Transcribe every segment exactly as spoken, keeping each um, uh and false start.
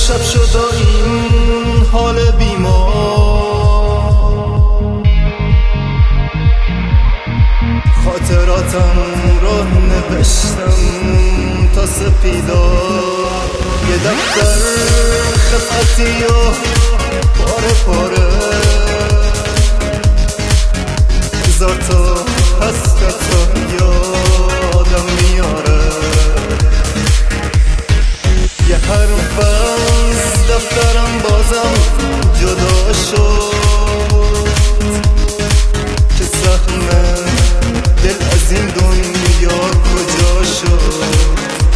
شب شد این حال بیمار، خاطراتم را نوشتم تا سپیدار. یه دفتر خطی و پاره پاره، هزار تا حسرت یادم میاره. یه حرف از دفترم بازم جدا شد که سهم دل از این دنیا کجا شد.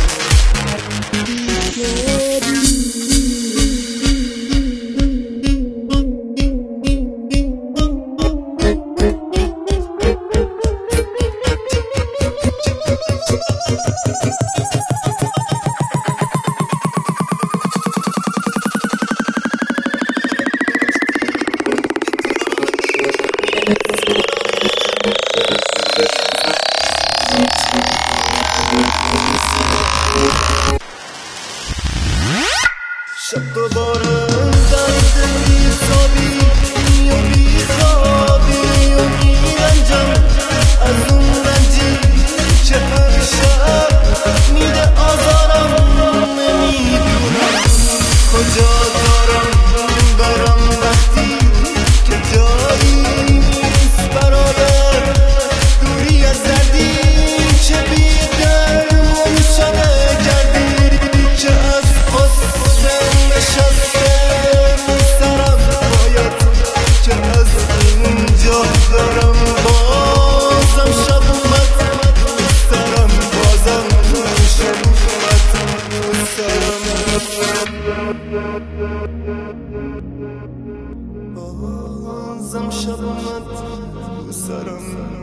شب دوباره درد بی‌تابی و بی‌خوابی و میرنجم از اون رنجی که هر شب میده آزارم. نمیدونم کجا دارم برم وقتی که جایی نیست برای دوری از دردی که بی‌درمون شده کردی که از حسن نشسته سرم. باید که از اینجا دارم بازم شب اومد سرم، بازم شب اومد سرم، بازم شب اومد سرم.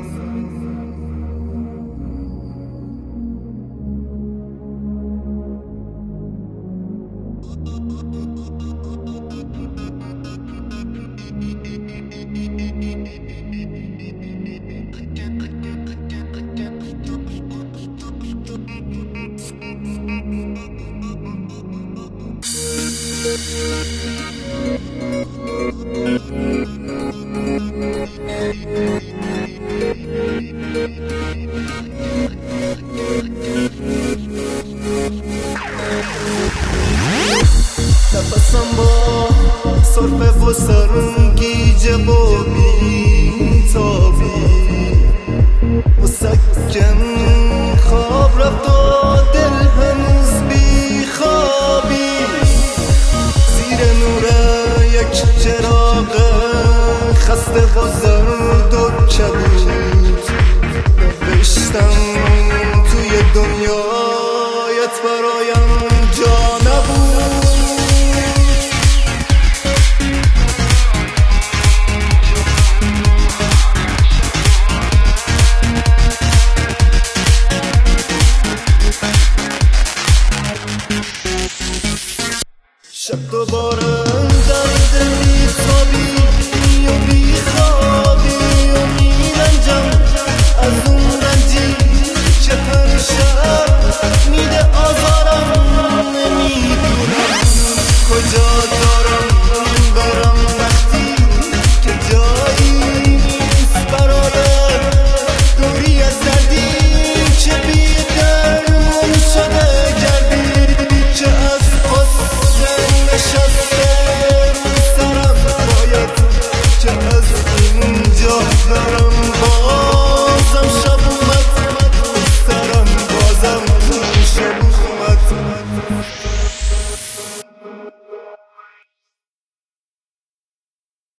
نفسم با سرفه و سرگیجه و بی‌تابی مسکن خواب رفت و دل هنوز بیخوابی. زیر نور یک چراغ خسته و زرد و کبود نوشتم توی دنیایت برایم جا نبود. شب دوباره درد بی‌تابی و بی‌خوابی